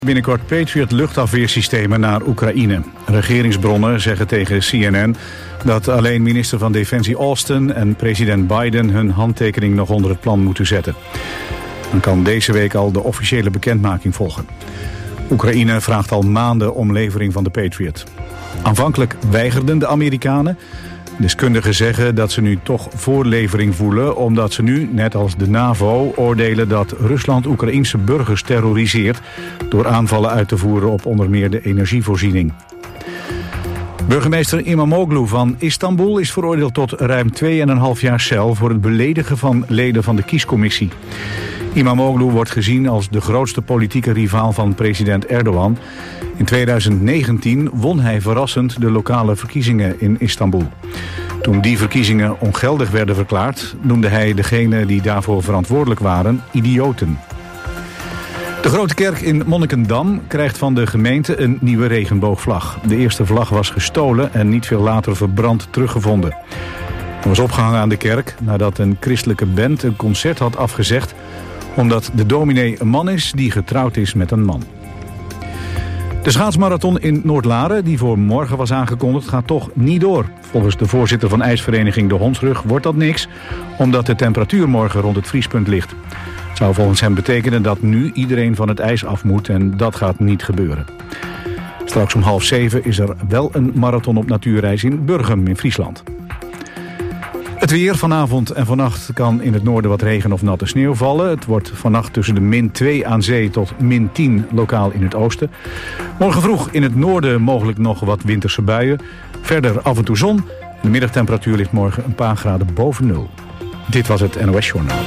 Binnenkort Patriot luchtafweersystemen naar Oekraïne. Regeringsbronnen zeggen tegen CNN dat alleen minister van Defensie Austin en president Biden hun handtekening nog onder het plan moeten zetten. Dan kan deze week al de officiële bekendmaking volgen. Oekraïne vraagt al maanden om levering van de Patriot. Aanvankelijk weigerden de Amerikanen. Deskundigen zeggen dat ze nu toch voorlevering voelen, omdat ze nu, net als de NAVO, oordelen dat Rusland Oekraïense burgers terroriseert door aanvallen uit te voeren op onder meer de energievoorziening. Burgemeester Imamoglu van Istanbul is veroordeeld tot ruim 2,5 jaar cel voor het beledigen van leden van de kiescommissie. Imamoglu wordt gezien als de grootste politieke rivaal van president Erdogan. In 2019 won hij verrassend de lokale verkiezingen in Istanbul. Toen die verkiezingen ongeldig werden verklaard, noemde hij degenen die daarvoor verantwoordelijk waren idioten. De Grote Kerk in Monnikendam krijgt van de gemeente een nieuwe regenboogvlag. De eerste vlag was gestolen en niet veel later verbrand teruggevonden. Hij was opgehangen aan de kerk nadat een christelijke band een concert had afgezegd, omdat de dominee een man is die getrouwd is met een man. De schaatsmarathon in Noordlaren, die voor morgen was aangekondigd, gaat toch niet door. Volgens de voorzitter van ijsvereniging De Hondsrug wordt dat niks, omdat de temperatuur morgen rond het vriespunt ligt. Het zou volgens hem betekenen dat nu iedereen van het ijs af moet en dat gaat niet gebeuren. Straks om 6:30 is er wel een marathon op natuurreis in Burgum in Friesland. Het weer vanavond en vannacht kan in het noorden wat regen of natte sneeuw vallen. Het wordt vannacht tussen de -2 aan zee tot -10 lokaal in het oosten. Morgen vroeg in het noorden mogelijk nog wat winterse buien. Verder af en toe zon. De middagtemperatuur ligt morgen een paar graden boven nul. Dit was het NOS Journaal.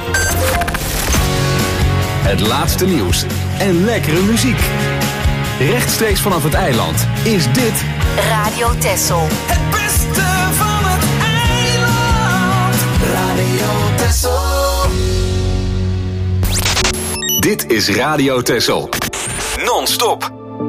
Het laatste nieuws en lekkere muziek. Rechtstreeks vanaf het eiland is dit Radio Texel. Het beste van het eiland. Radio Texel. Dit is Radio Texel. Non-stop.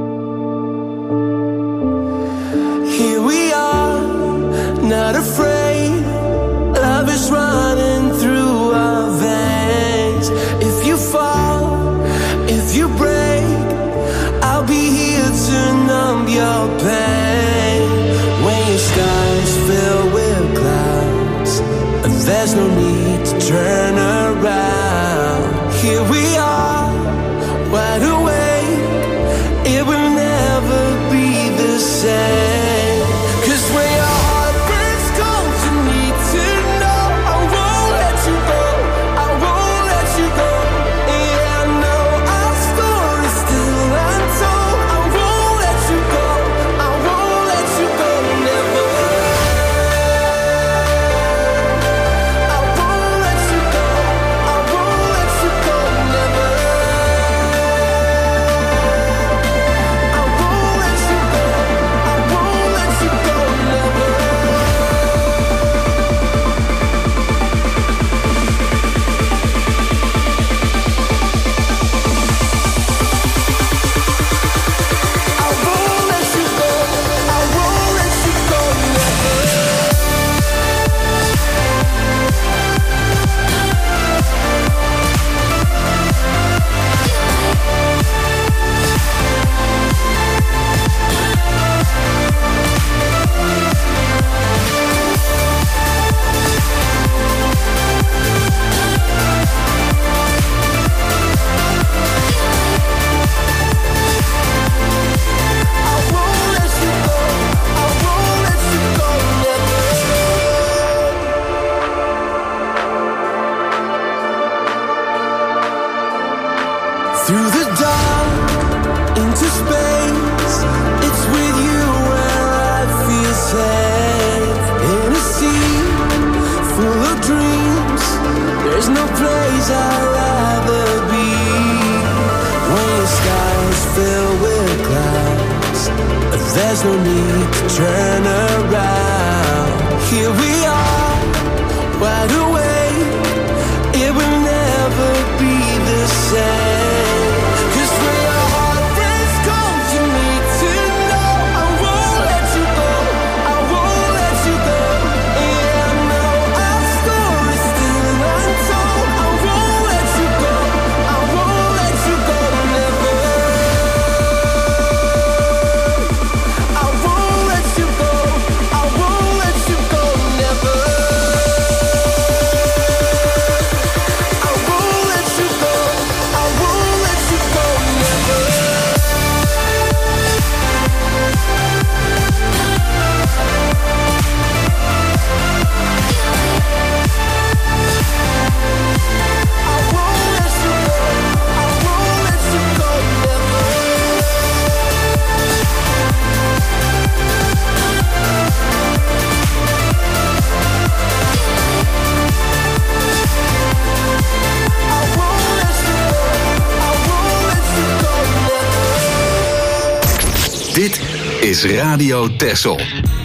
Here we are, not afraid. Love is running through our veins. If you fall, if you break, I'll be here to numb your pain. When your skies fill with clouds, and there's no need to turn around. Here we are, wide awake. It will never be the same. 'Cause when your heart breaks cold, you need to know I won't let you go. I won't let you go. Yeah, I know our story's still untold. I won't let you go. I won't let you go. Never. I won't let you go. I won't let you go. Never. I won't let you go. I won't let you go. Never. I won't let you go. I won't let you go. Never. I won't let you go. I won't let you go. Never. Through the dark, into space, it's with you where I feel safe. In a sea full of dreams, there's no place I'd rather be. When your skies fill with clouds, there's no need to turn around. Here we are, wide awake. It will never be the same. 'Cause when your heart breaks cold, you need to know I won't let you go. I won't let you go. Yeah, I know our story's still untold. I won't let you go. I won't let you go. Never. Dit is Radio Texel.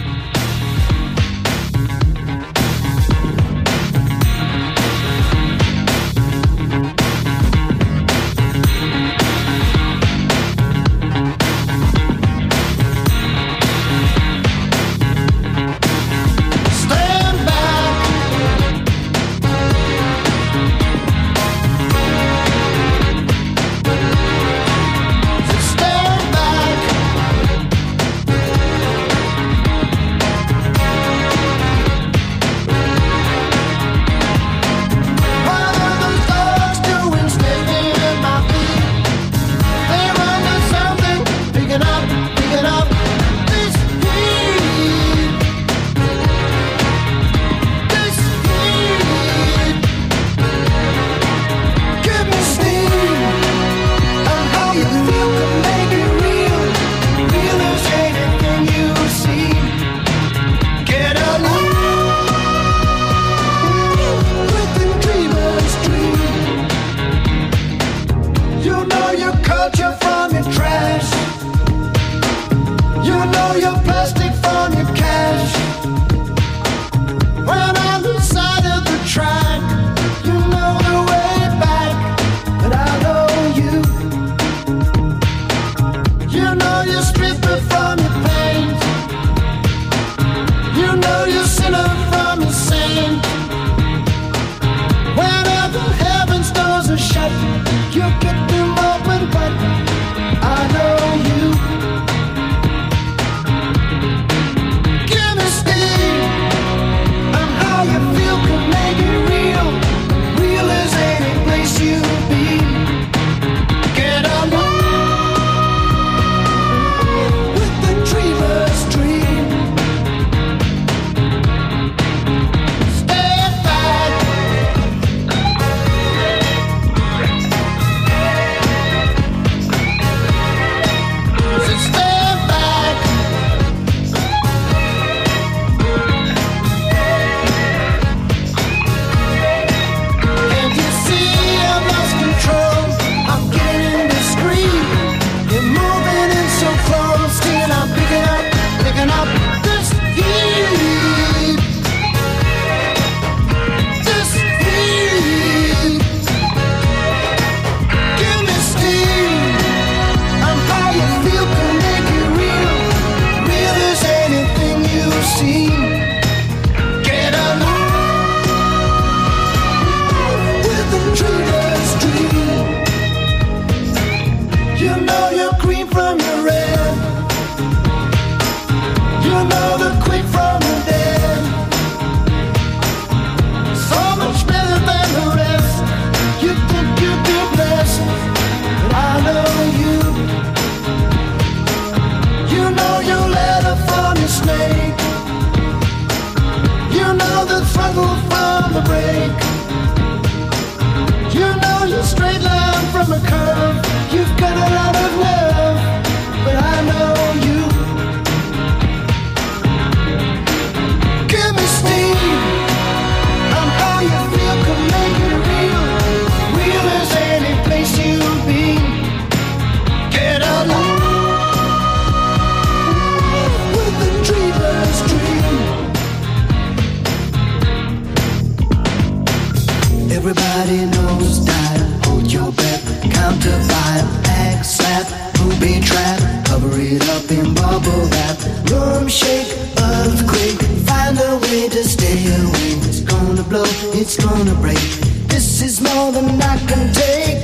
Everybody knows style, hold your breath, count to 5, act slap, booby trap, cover it up in bubble wrap, room shake, earthquake, find a way to stay away. It's gonna blow, it's gonna break, this is more than I can take.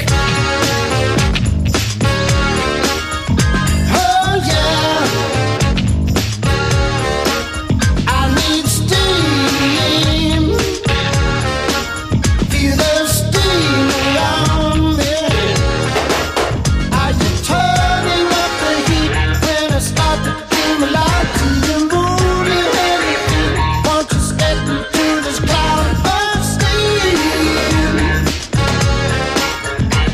Oh yeah, I need steam. Feel the steam around me. Are you turning up the heat when I start to feel my life? Do you move your heavy feet? Won't you step into this cloud of steam?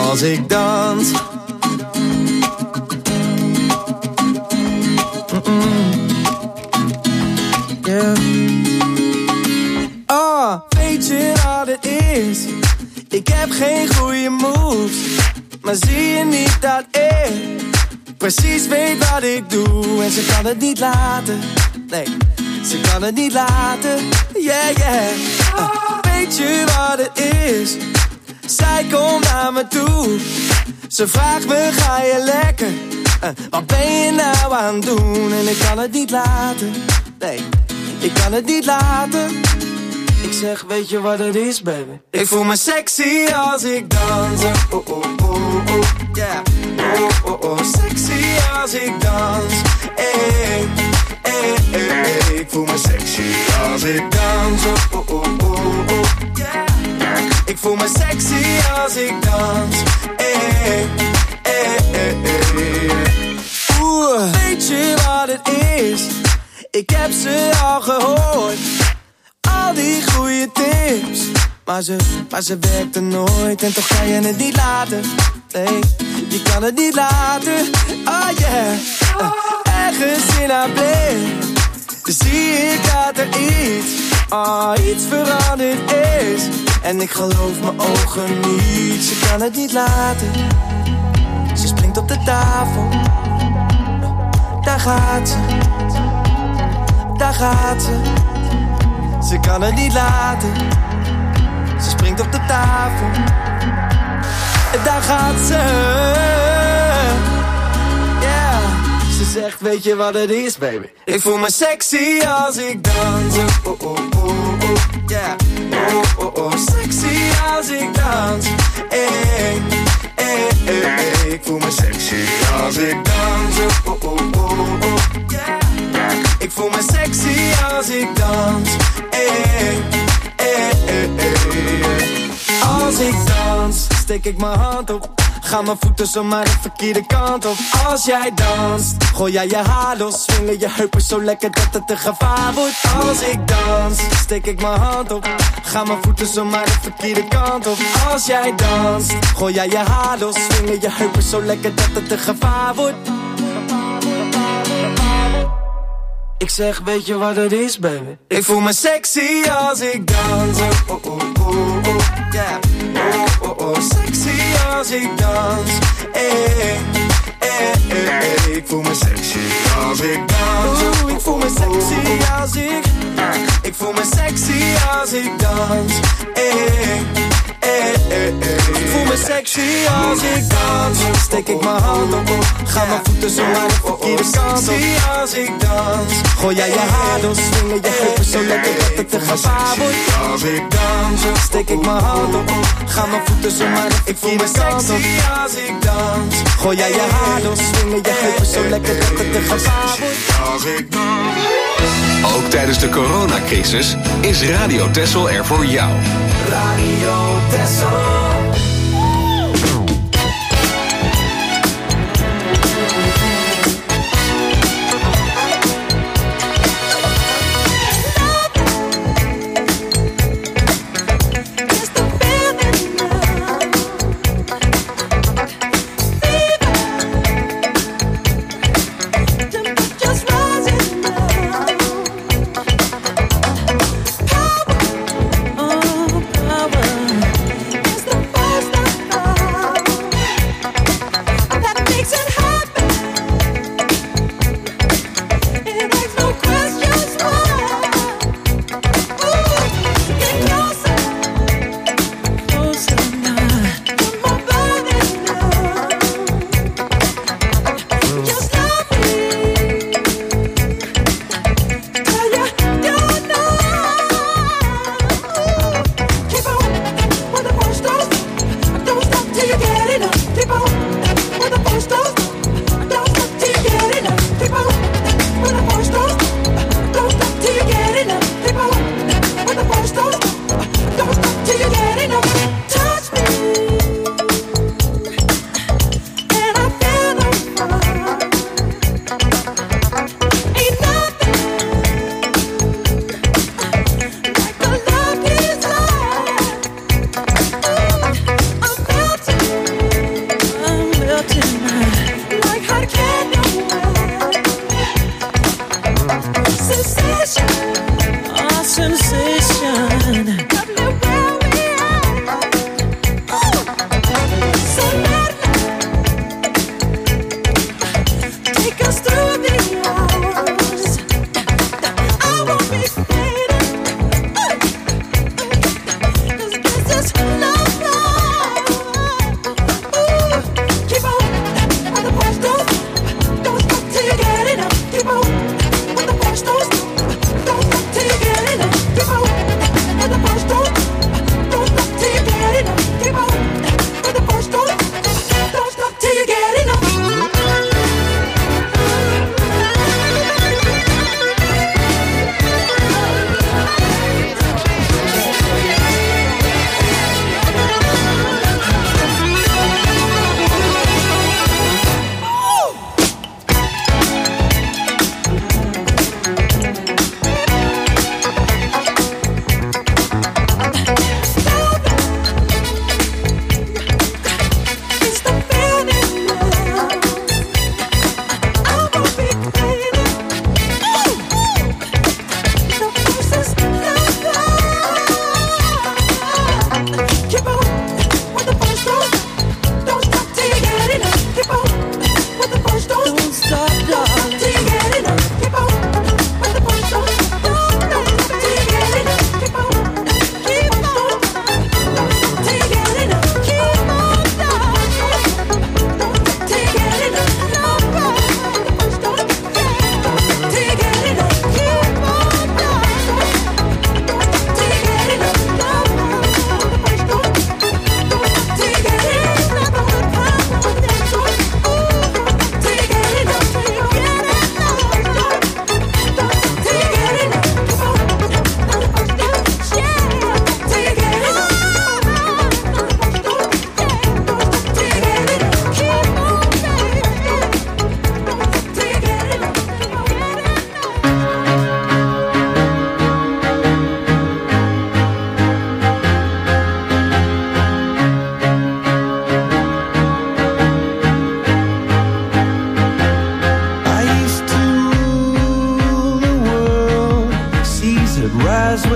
als ik dans. Yeah. Oh, weet je wat het is? Ik heb geen goede moves, maar zie je niet dat ik precies weet wat ik doe? En ze kan het niet laten, nee, ze kan het niet laten, yeah, yeah. Weet je wat het is? Zij komt naar me toe, ze vraagt me, ga je lekker? Wat ben je nou aan het doen? En ik kan het niet laten, nee, ik kan het niet laten. Ik zeg, weet je wat het is, baby? Ik voel me sexy als ik dans. Oh, oh, oh, oh, yeah. Oh, oh, oh, sexy als ik dans. Hey, hey, hey, hey. Ik voel me sexy als ik dans. Oh, oh, oh, oh, yeah. Ik voel me sexy als ik dans. Hey, hey, hey, hey. Oeh, weet je wat het is? Ik heb ze al gehoord. Al die goede tips, maar ze werkte nooit. En toch kan je het niet laten, nee, je kan het niet laten. Oh yeah, ergens in haar blik zie ik dat er iets veranderd is. En ik geloof mijn ogen niet, ze kan het niet laten. Ze springt op de tafel, daar gaat ze, daar gaat ze. Ze kan het niet laten. Ze springt op de tafel. En daar gaat ze. Yeah. Ze zegt, weet je wat het is, baby? Ik voel me sexy als ik dans. Oh, oh, oh, oh, yeah. Oh, oh, oh, sexy als ik dans. Hey, hey, hey, hey. Ik voel me sexy als ik dans. Oh, oh, oh, oh, yeah. Ik voel me sexy als ik dans. Hey, hey, hey, hey. Als ik dans, steek ik mijn hand op. Ga mijn voeten zomaar de verkeerde kant op. Als jij danst, gooi jij je haar los. Swingen je heupen zo lekker dat het een gevaar wordt. Als ik dans, steek ik mijn hand op. Ga mijn voeten zomaar de verkeerde kant op. Als jij danst, gooi jij je haar los. Swingen je heupen zo lekker dat het een gevaar wordt. Ik zeg, weet je wat het is, baby? Ik voel me sexy als ik dans. Oh, oh, oh, oh, yeah. Oh, oh, oh, sexy als ik dans. Hey, hey, hey, hey. Ik voel me sexy als ik dans. Oh, ik voel me sexy als ik voel me sexy als ik dans. Hey, hey, hey, hey. Ik voel me sexy als ik dans. Steek ik mijn hand op, ga mijn voeten zo naar de verkeerde kant op. Als ik dans, gooi jij je haar door, swingen je heupen zo lekker dat het een gevaar wordt. Als ik dans, steek ik mijn hand op, ga mijn voeten zo naar de verkeerde kant op. Als ik dans, gooi jij je haar door, swingen je heupen zo lekker dat het een gevaar wordt. Als ik dans. Ook tijdens de coronacrisis is Radio Texel er voor jou. Radio Texel. Power is the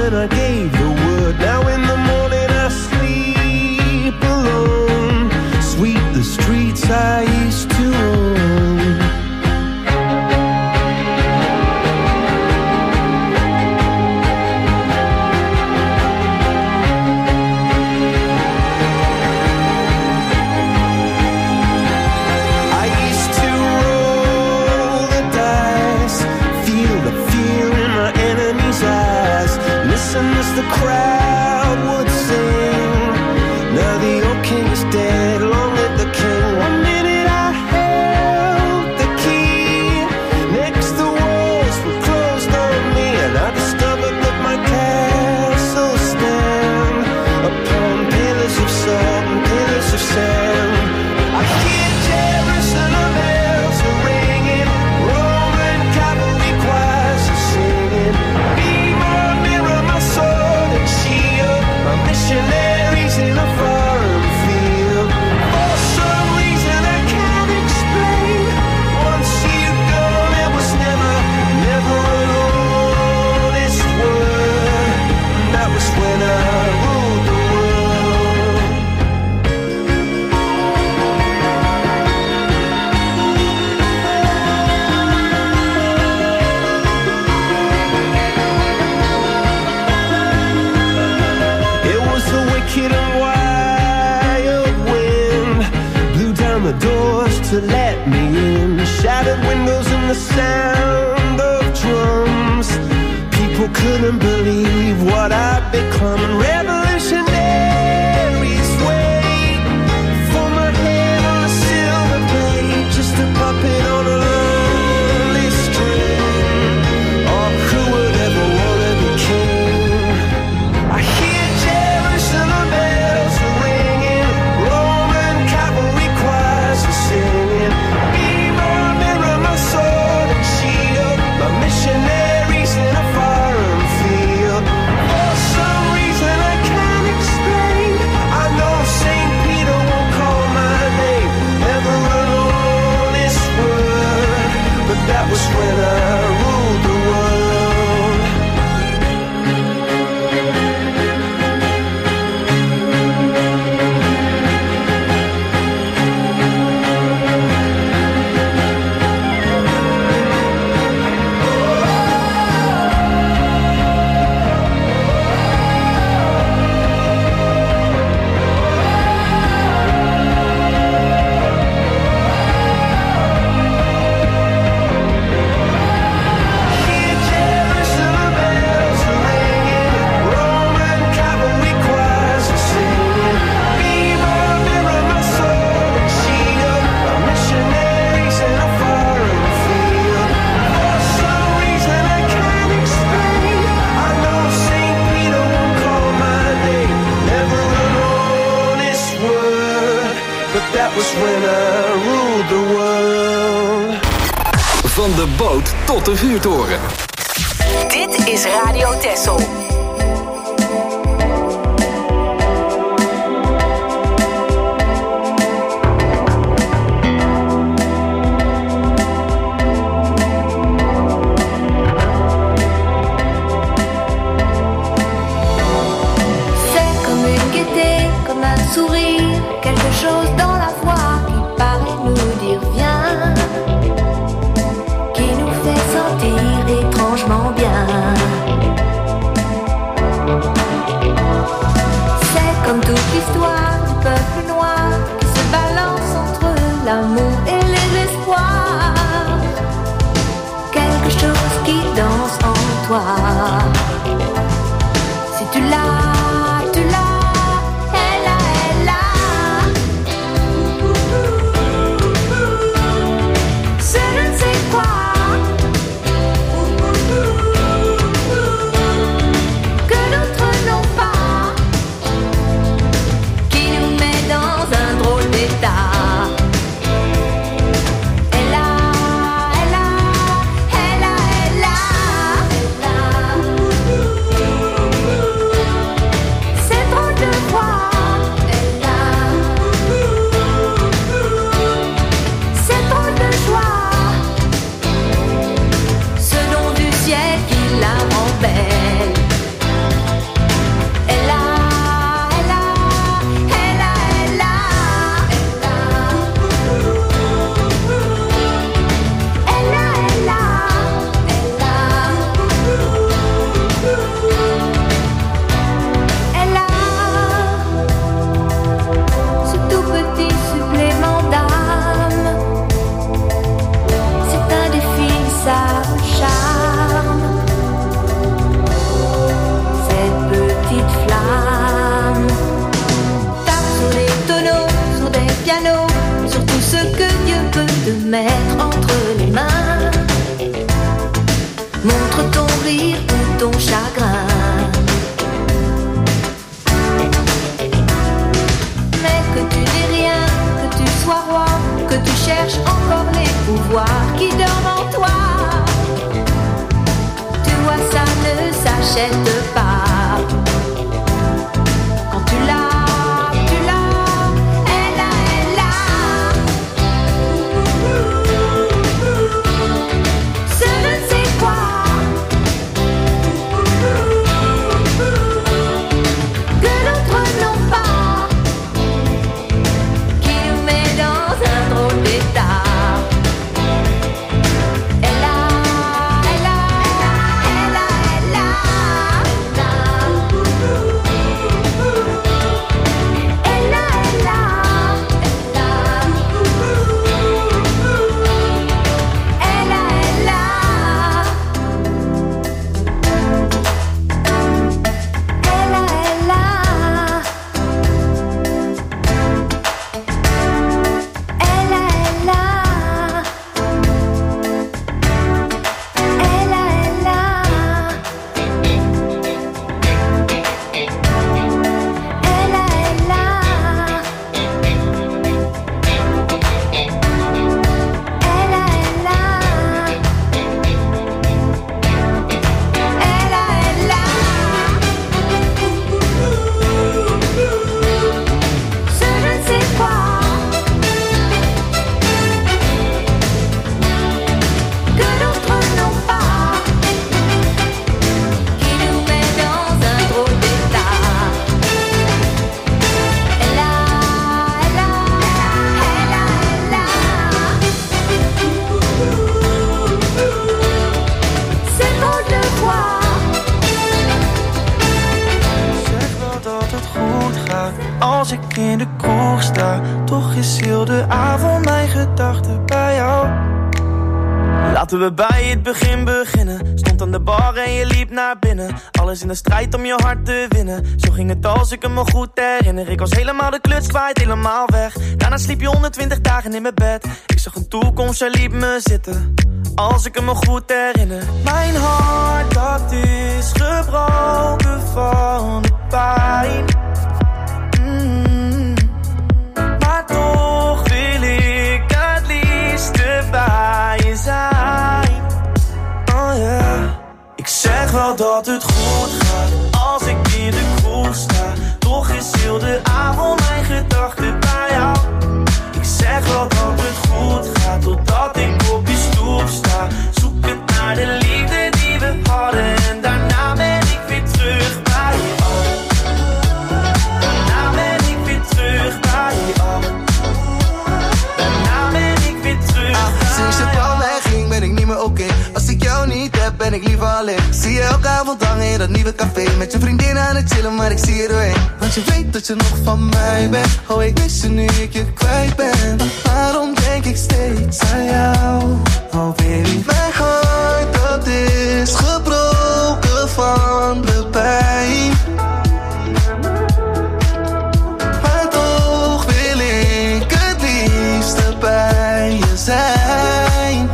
when I gave the word. Now in the morning I sleep alone. Sweep the streets I used to own. I used to roll the dice, feel the fear in my enemy's eyes, listen as the crowd would sing. Now the old king is dead, long live the king. One minute I held the key, next the walls were closed on me, and I discovered that my castle stand upon pillars of salt and pillars of sand. I hear Jerusalem bells are ringing, Roman cavalry choirs are singing. Be my mirror, my sword and shield, my missionaries in a foreign field. For some reason I can't explain, once you've gone there was never an honest word. And that was when I ruled the world. It was a wicked and wild wind, blew down the doors to let me in, shattered windows and the sound of drums. People couldn't believe what I'd become, and revolutionaries wait for my head on a silver plate, just a puppet on a lonely string. Oh, who would ever wanna be king? I hear Jerusalem bells are ringing, Roman cavalry choirs are singing. Be my mirror, my sword and shield, my missionaries in a foreign field. For some reason I can't explain, I know St. Peter won't call my name, never an honest word. But that was when I ruled the world. Hear Jerusalem bells are ringing, Roman cavalry choirs are singing. Be my mirror, my sword and shield, my missionaries in a foreign field. For some reason I can't explain, I know St. Peter won't call my name, never an honest word. But that was when I ruled the world. Van de boot tot de vuurtoren. Dit is Radio Texel. C'est comme une gaieté, comme un sourire, quelque chose dans la voix qui paraît nous dire viens, qui nous fait sentir étrangement bien. C'est comme toute l'histoire du peuple noir qui se balance entre l'amour et les espoirs. Quelque chose qui danse en toi. Si tu l'as, tu l'as, elle a, elle a. C'est je ne sais quoi que d'autres n'ont pas, qui nous met dans un drôle d'état. mettre entre les mains. Montre ton rire ou ton chagrin. Mais que tu n'aies rien, que tu sois roi, que tu cherches encore les pouvoirs qui dorment en toi. Tu vois, ça ne s'achète pas. Quand tu l'as, als ik in de kroeg sta. Toch is heel de avond mijn gedachten bij jou. Laten we bij het begin beginnen. Stond aan de bar en je liep naar binnen. Alles in de strijd om je hart te winnen. Zo ging het als ik me goed herinner. Ik was helemaal de kluts kwijt, helemaal weg. Daarna sliep je 120 dagen in mijn bed. Ik zag een toekomst, jij liep me zitten. Als ik me goed herinner. Mijn hart, dat is gebroken van de pijn. Maar toch wil ik het liefste bij je zijn. Oh yeah. Ik zeg wel dat het goed gaat als ik in de kroeg sta. Toch is heel de avond mijn gedachten bij jou. Ik zeg wel dat het goed gaat totdat ik op je stoep sta. Zoek het naar de liefde die we hadden en daarna ben ik weer terug bij je. Daarna ben ik weer terug bij je. Daarna ben ik weer terug bij je. Sinds je van mij ging ben ik niet meer oké. Als ik jou niet heb ben ik liever alleen. Zie je elke avond hangen in dat nieuwe café. Met je vriendin aan het chillen maar ik zie je doorheen. Want je weet dat je nog van mij bent. Oh ik mis je nu ik je kwijt ben. Waarom denk ik steeds aan jou? Oh baby, mijn hart dat is gebroken van de pijn. Maar toch wil ik het liefste bij je zijn.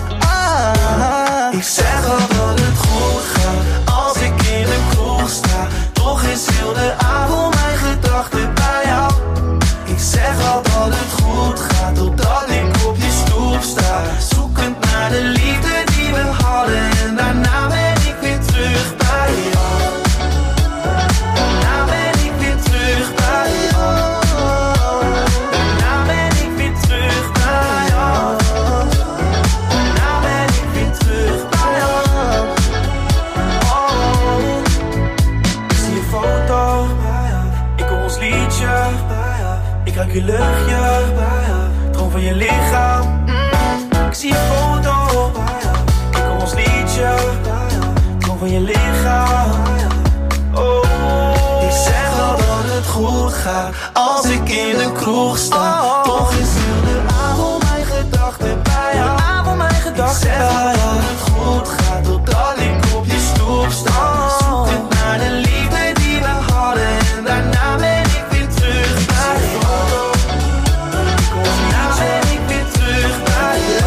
Ik zeg al dat het goed gaat als ik in de kroeg sta. Toch is heel de avond mijn gedachten bij jou. Ik zeg al dat het goed gaat totdat ik op je stoep sta. Zoekend naar de liefde die we hadden en daarna ben ik weer terug bij jou. Daarna ben ik weer terug bij jou. Daarna ben ik weer terug bij jou. Daarna ben ik weer terug bij jou. Oh, ik zie je foto, ik hoor ons liedje, ik ruik je luchtje, droom van je lichaam. Ik zie je foto, ik hoor ons liedje, droom van je lichaam. Oh, ik zeg wel dat het goed gaat als ik in de kroeg sta. Toch is heel de avond mijn gedachten bij jou. Ik zeg wel dat het goed gaat totdat ik op je stoep sta. Zoekend naar de liefde die we hadden en daarna ben ik weer terug bij jou. Daarna ben ik weer terug bij jou.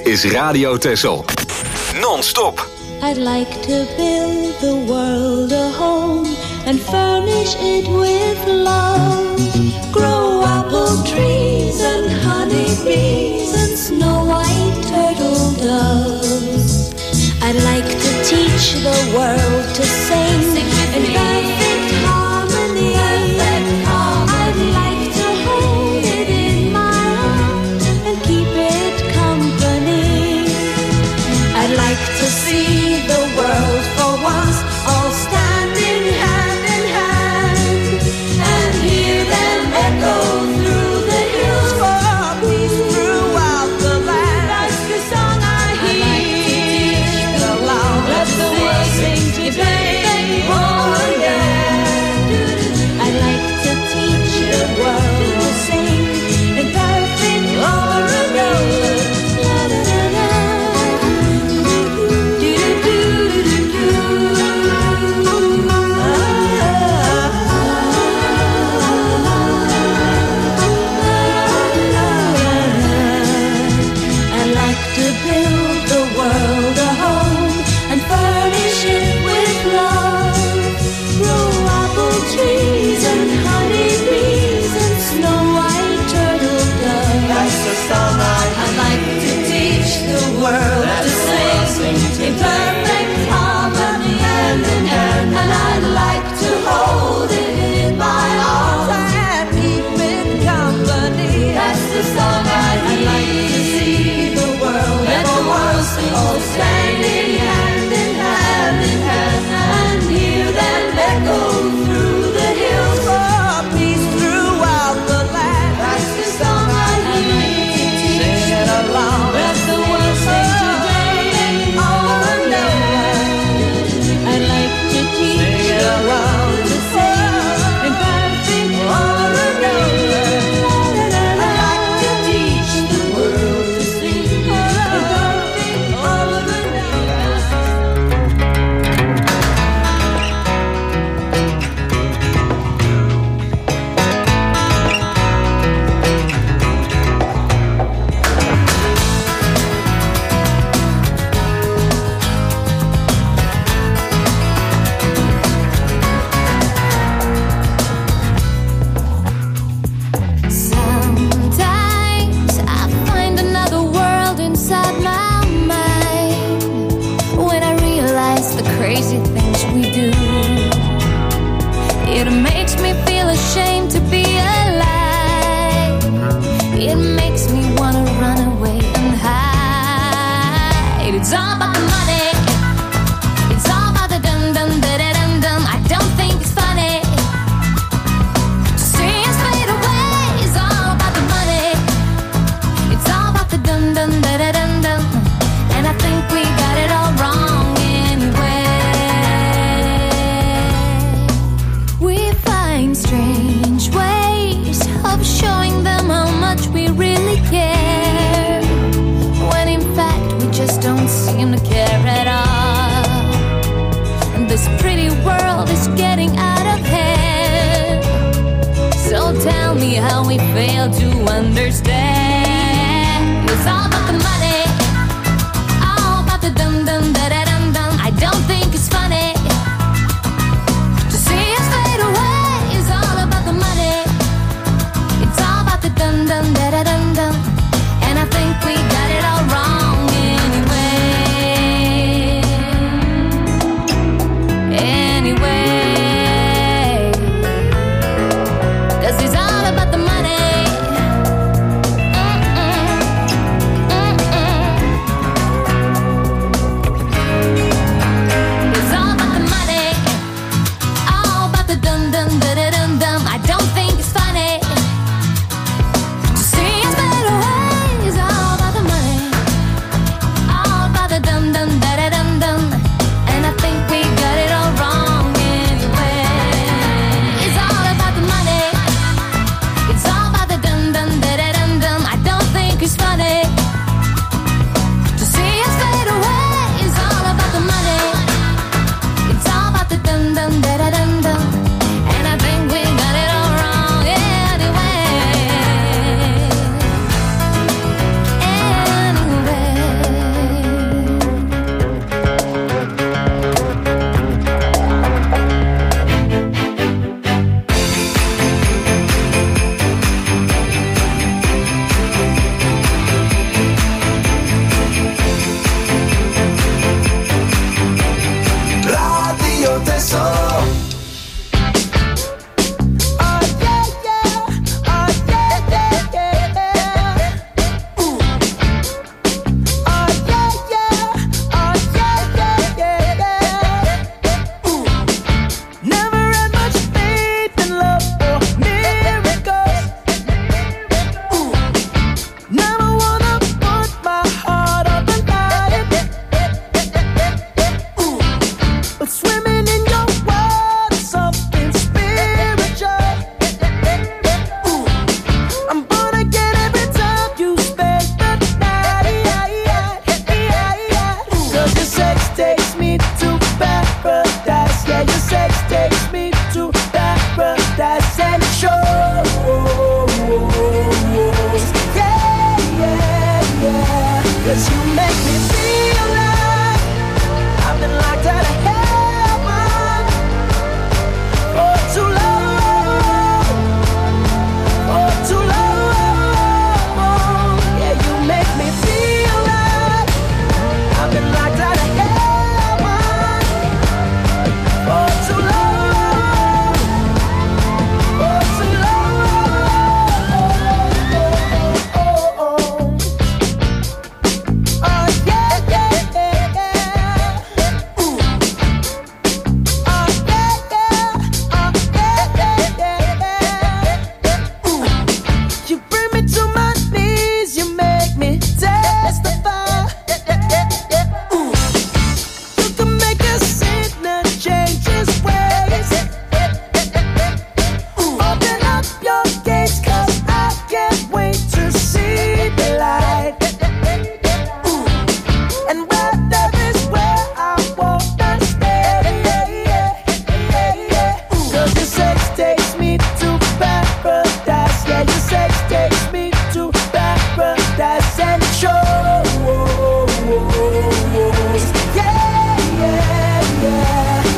is Radio Texel. Non-stop. I'd like to build the world a home and furnish it with love. Grow apple trees and honey bees and snow white turtle doves. I'd like to teach the world to sing in perfect harmony. I'd like to hold it in my arms and keep it company. I'd like to see the world for once all standing hand in hand and hear them echo through the hills for peace throughout the land. That's the song I hear. Let the world sing today. Oh yeah. I'd like to teach the world to sing in perfect harmony.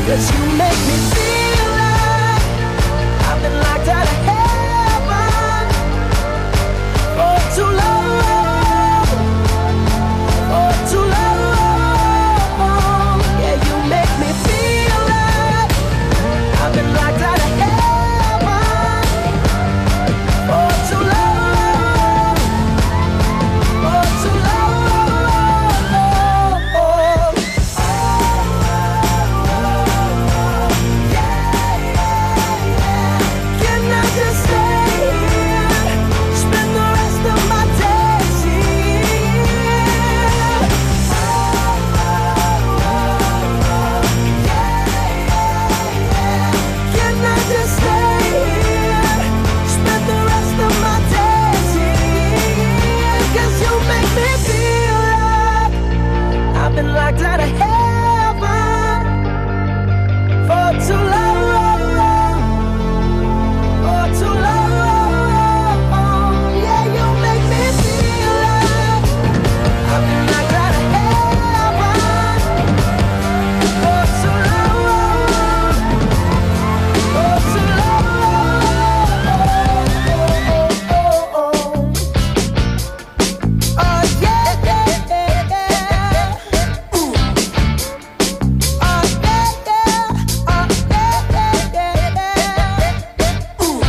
'Cause you make me feel like I've been locked out of heaven for too long, for too long. Yeah, you make me feel like I've been locked out of heaven for too long, for too long. Can I just stay here, spend the rest of my days here? Can I just stay here, spend the rest of my days here? 'Cause you make me feel like I've been locked out of heaven for too long, for too long. Yeah, you make me feel like I've been locked out of heaven for too long, for too long. Oh yeah, yeah, yeah, yeah. Ooh. Oh yeah, yeah. Oh yeah, yeah, yeah. Ooh.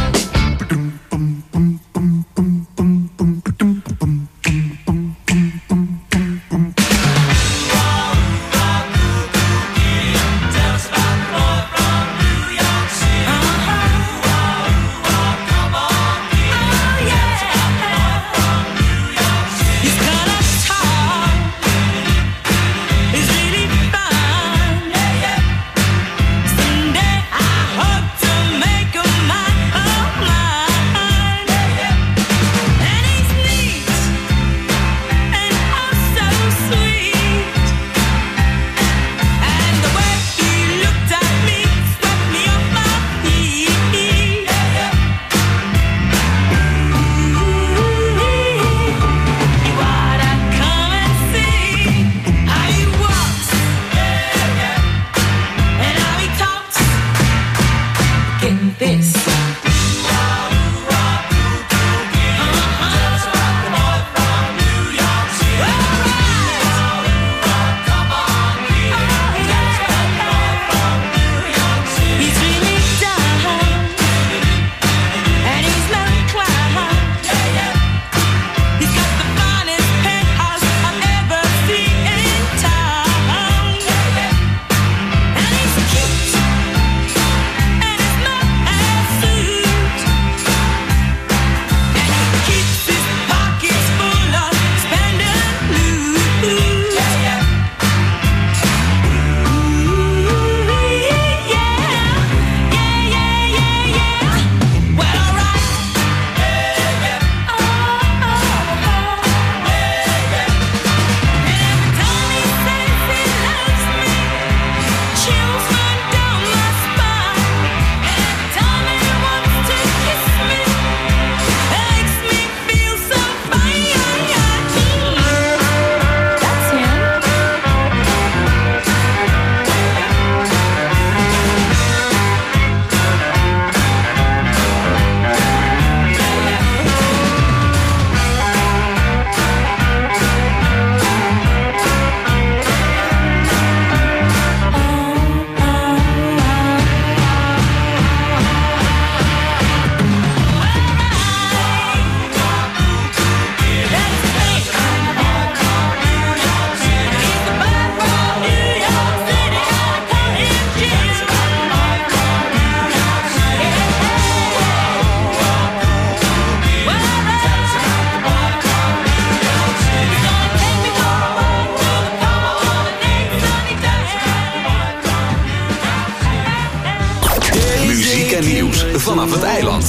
vanaf het eiland.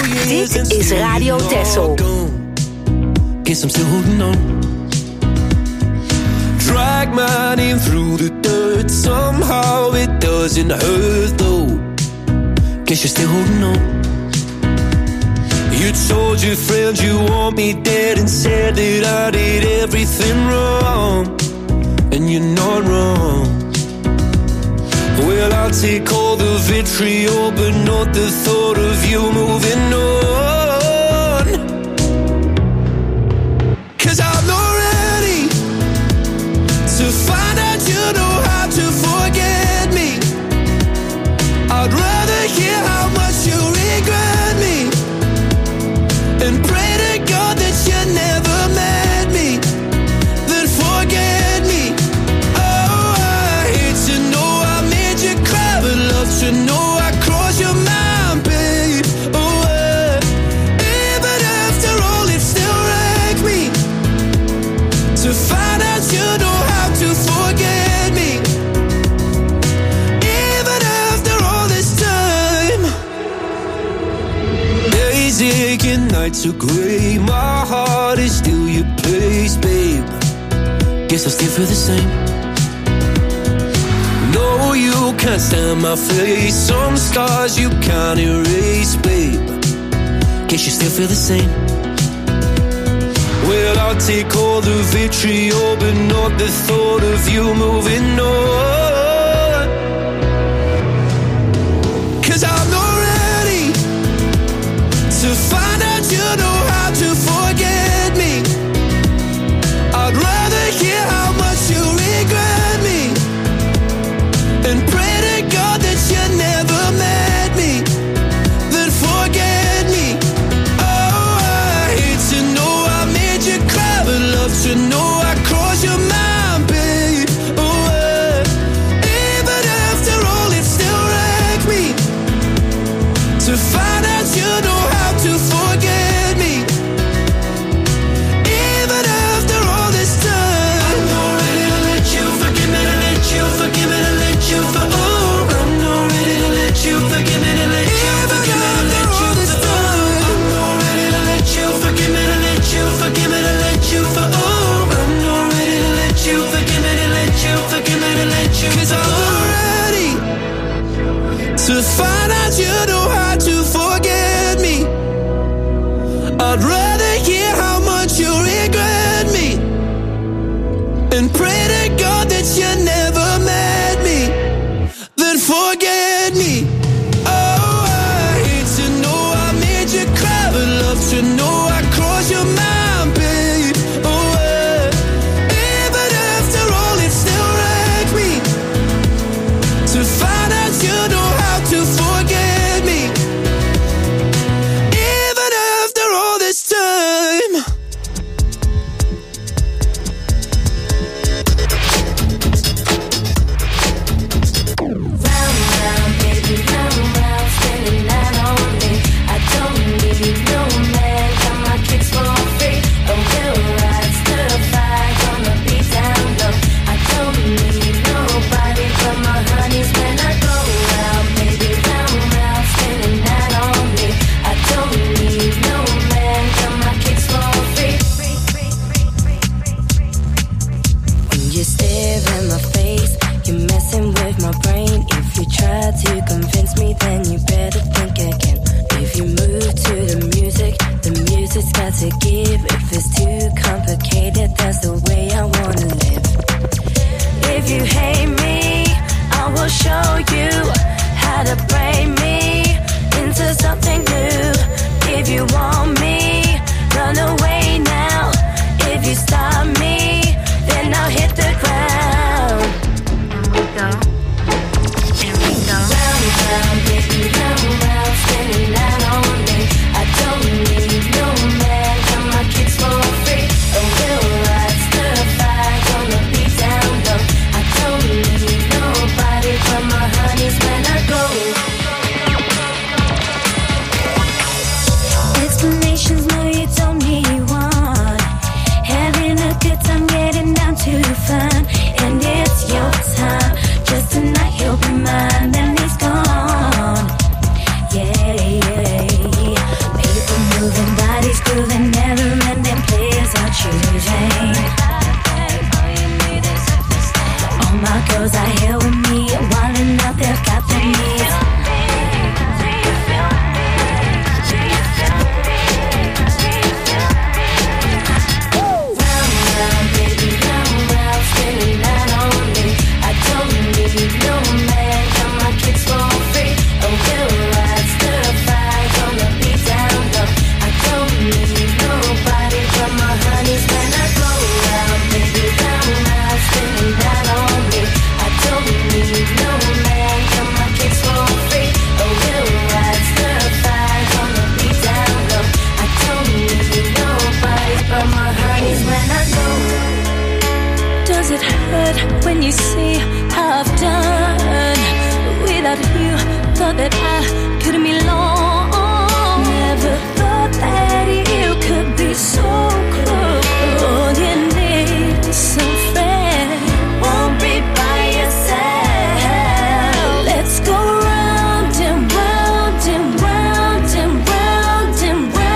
Dit is Radio Texel. Guess I'm still holding on. Drag my name through the dirt. Somehow it doesn't hurt though. Guess you're still holding on. You told your friends you want me dead and said that I did everything wrong. And you're not wrong. Well, Well, I'll take all the vitriol, but not the thought of you moving on. 'Cause I'm not ready to find out you know how to forget me. I'd rather hear how much you regret me and pray to God that you never met me, then forget me. Oh, I hate to know I made you cry, but love to know I crossed your mind, babe. Oh, even after all, it still wrecked me to find out you know how to forget me. Even after all this time, days aching, nights are grey. My heart is still your place, babe. Guess I still feel the same. No, you can't stand my face. Some scars you can't erase, babe. Guess you still feel the same. Well, I'll take all the vitriol, but not the thought of you moving on. 'Cause I'm not ready to find out you know how to forget me. I'd rather hear how much you regret me and pray to God that you never met me, then forget me. Oh, I hate to know I made you cry, but love to know I crossed your mind, babe. Oh, even after all, it still wrecked me to find out you know how to forget me. Even after all this time, I'm not ready to let you forgive me, to let you forgive me, to let you for. Oh, I'm not ready to let you forgive me, to let you forgive me, to let you for. I'm not ready to let you forgive me, to let you forgive me, to let you for. Oh, I'm not ready to let you forgive me, to let you forgive me, to let you. 'Cause I'm not ready to find out you know how to forget me. I'd rather hear how much you regret me and pray to God that you never met me, then forget me. Oh, I hate to know I made you cry, but love to know I crossed your mind, babe. Oh, even after all, it still wrecked me to find out you know how to forget me. Even after all this time. Round, round, baby, round, round, spinning that on me. I don't need no man, got my kicks for free. Oh, we'll ride, stir fry, gonna be down low. I don't need nobody but my honeys when I go round, baby, round, round, spinning that on me. I don't need no man, got my kicks for free. When you stare in my face, you're messing with my brain. If you try to convince me, then you better think again. If you move to the music's got to give. If it's too complicated, that's the way I wanna live. If you hate me, I will show you how to break me into something new. If you want me, run away now. If you stop me, then I'll hit the ground. Here we go. Round, round, baby, round, round, spinning that on me. I don't need no man, got my kicks for free. Oh, we'll ride, stir fry, gonna be down low. I don't need nobody but my honeys when I go. Explanations, no, you don't need one. Having a good time, getting down to fun, and it's your time. Just tonight you'll be mine, then he's gone. Yeah, yeah. People moving, bodies grooving, never-ending players are choosing. All my girls are here with me, wilding out, they've got their needs. Round, round, baby, round, round, spinning that on me. I don't need no man, got Can you see how I've done without you? Thought that I couldn't be long. Never thought that you could be so close. Oh, you need some friend. Won't be by yourself. Let's go round and round and round and round and round.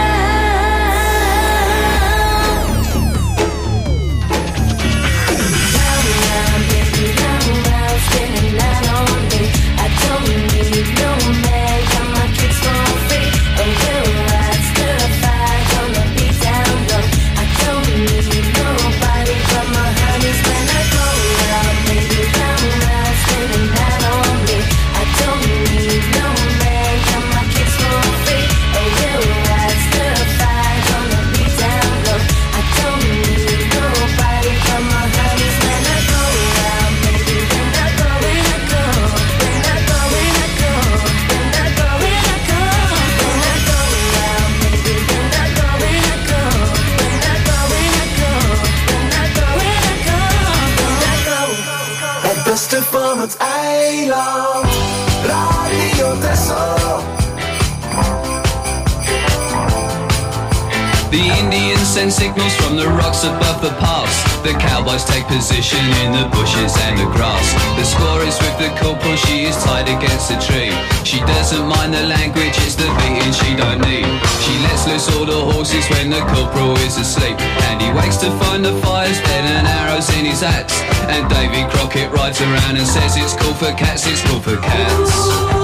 Round and round, baby, round and round, spinning that on me. I don't need no man, got my kicks for free. Oh, we'll ride certified on the beat down low. I don't need nobody but my honeys when I go out, baby, round and round, spinning that on me. I don't need no man, got my kicks for free. Oh, we'll ride certified on the beat down low. I don't need nobody but my honeys when I go out, baby, when I go, when I go, when I go, when I go, when I go, when I go, when I go out, baby, when I go, when I go, when I go, when I go, when I go, when I go, when I go. Het beste van het eiland, Radio Texel. The Indians send signals from the rocks above the pass. The cowboys take position in the bushes and the grass. The score is with the corporal, she is tied against a tree. She doesn't mind the language, it's the beating she don't need. She lets loose all the horses when the corporal is asleep. And he wakes to find the fire's dead and arrows in his axe. And Davy Crockett rides around and says it's cool for cats, it's cool for cats.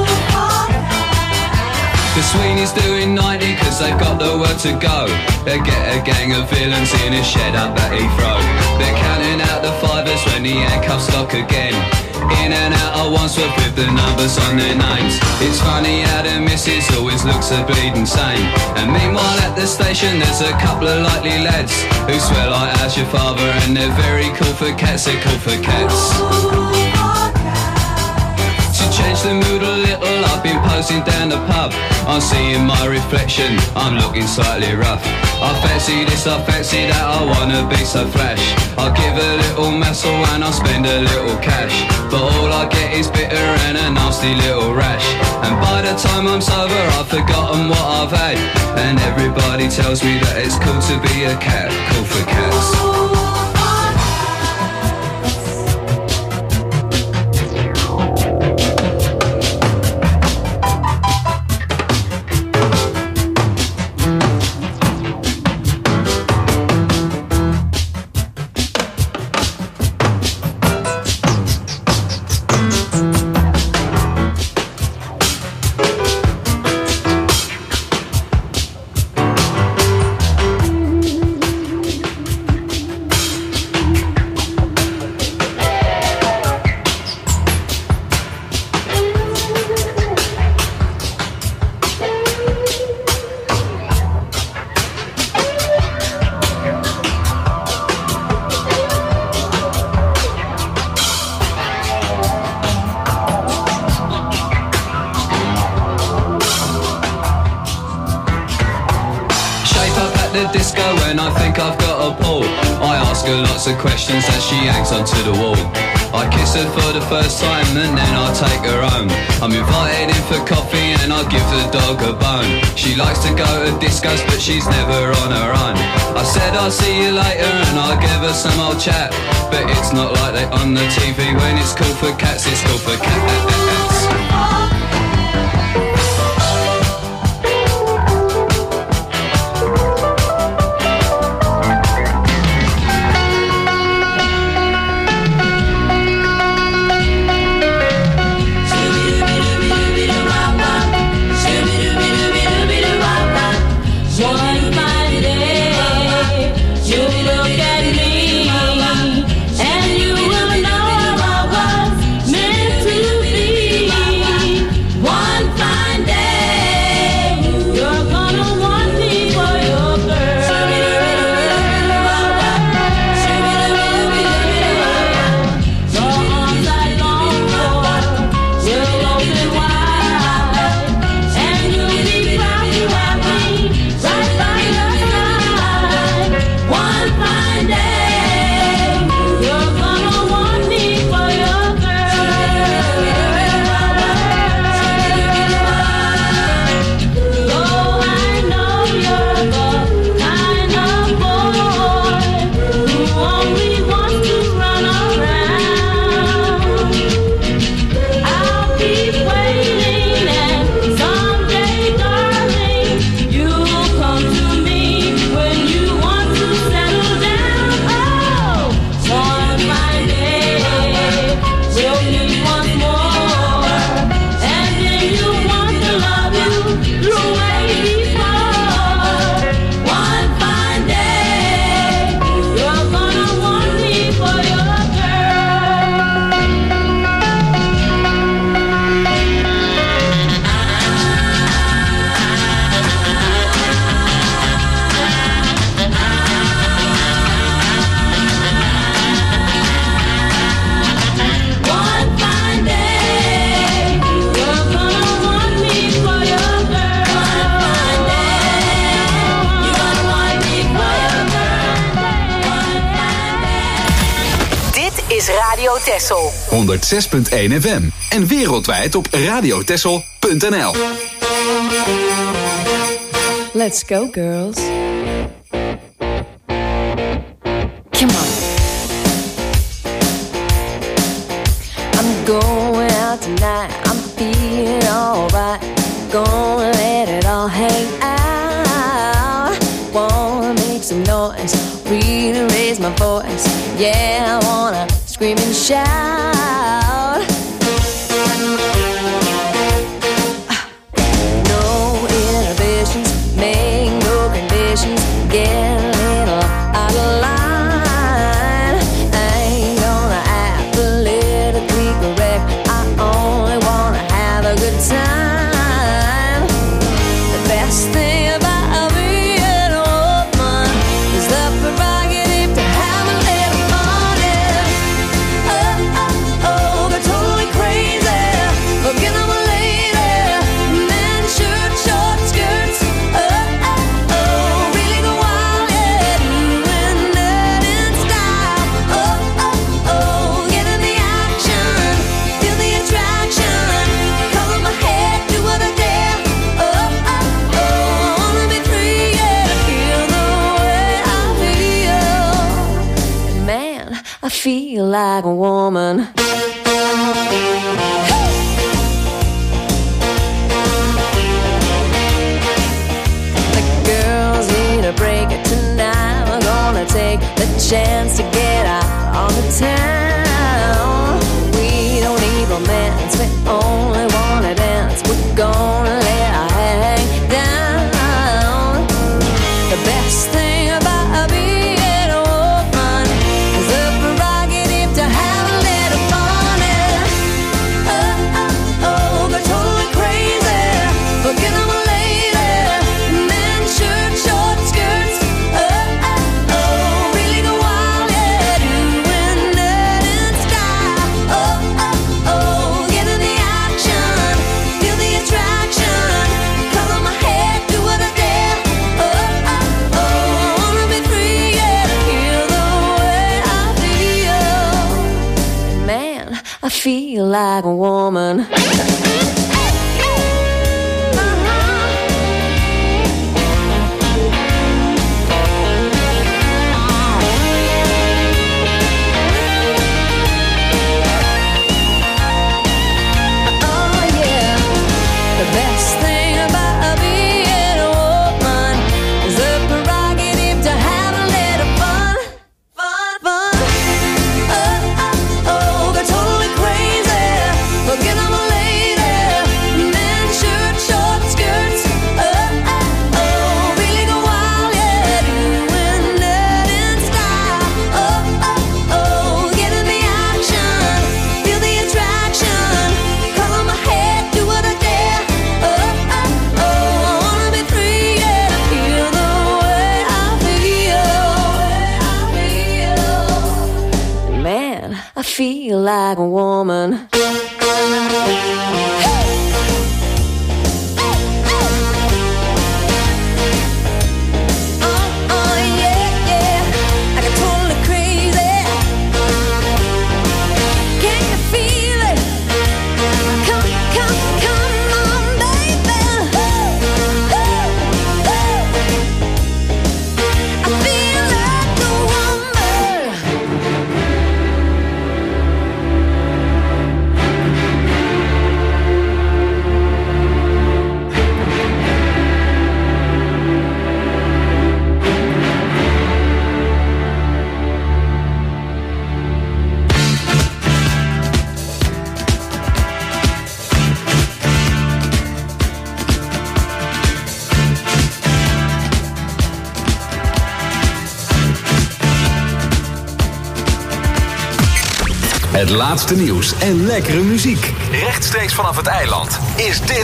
The Sweeney's doing 90 cause they've got the work to go. They get a gang of villains in a shed up at Heathrow. They're counting out the fivers when the handcuffs lock again. In and out of Wandsworth with the numbers on their names. It's funny how the missus always looks a bleeding sane. And meanwhile at the station there's a couple of likely lads who swear like how's your father, and they're very cool for cats, they're cool for cats. To change the mood a little, I've been posing down the pub. I'm seeing my reflection, I'm looking slightly rough. I fancy this, I fancy that, I wanna be so flash. I'll give a little muscle and I'll spend a little cash. But all I get is bitter and a nasty little rash. And by the time I'm sober I've forgotten what I've had. And everybody tells me that it's cool to be a cat, cool for cats. Questions as she hangs onto the wall. I kiss her for the first time and then I take her home. I'm invited in for coffee and I give the dog a bone. She likes to go to discos but she's never on her own. I said I'll see you later and I'll give her some old chat. But it's not like they on the TV. When it's cool for cats, it's cool for cats. And you will know I was meant to be. Texel. 106.1 FM. En wereldwijd op radiotexel.nl. Let's go, girls. Come on. I'm going out tonight. I'm feeling alright. Gonna let it all hang out. Wanna make some noise, really raise my voice. Yeah, I wanna scream and shout. No inhibitions, make no conditions. Get a little out of line. I ain't gonna act politically correct. I only wanna have a good time. The best thing about being a woman is the prerogative to have a little fun. Oh, oh, oh, they're totally crazy. Forget I'm a lady. Men shirt, short skirts. Oh, oh, oh, really go wild, yeah. Doing that in style. Oh, oh, oh, get in the action. Feel the attraction. Color my head, do what I dare. Oh, oh, oh, I wanna be free, yeah. Feel the way I feel. Man, I feel like a woman. The girls need a break tonight. We're gonna take the chance to get out on the town. We don't need romance, we only wanna dance. We're gonna let our hang down. The best thing about being a woman is the prerogative to have a little fun. Oh, oh, oh, they're totally crazy. Forget I'm a lady. Men shirt, short skirts. Oh, oh, oh, really go wild, yeah. Doing that in style. Oh, oh, oh, get in the action. Feel the attraction. Color my head, do what I dare. Oh, oh, oh, I wanna be free, yeah. Feel the way I feel. Man, I feel like a woman. Oh yeah, the best thing about being a woman is the prerogative to have a little fun, fun, fun. Oh, oh, oh, they're totally crazy. Forget I'm a lady. Men shirt, short skirts. Oh, oh, oh, really go wild, yeah. Doing that in style. Oh, oh, oh, get in the action. Feel the attraction. Color my head, do what I dare. Oh, oh, oh, I wanna be free, yeah. Feel the way I feel. Man, I feel like a woman. Oh, yeah, yeah. I get totally crazy. Can you feel it? Come, come, come on, baby. I feel like a woman. Het laatste nieuws en lekkere muziek. Rechtstreeks vanaf het eiland is dit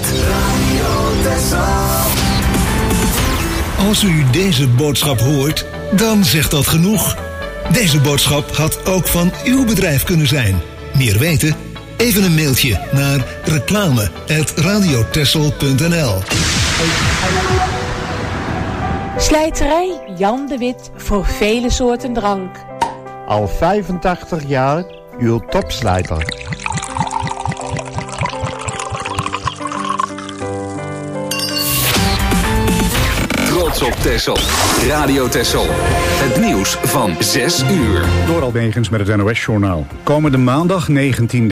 Als u deze boodschap hoort, dan zegt dat genoeg. Deze boodschap had ook van uw bedrijf kunnen zijn. Meer weten? Even een mailtje naar reclame@radiotexel.nl. Slijterij Jan de Wit voor vele soorten drank. Al 85 jaar uw topslijter. Trots op Texel. Radio Texel. Het nieuws van 6 uur. Door Albegens met het NOS-journaal. Komende maandag 19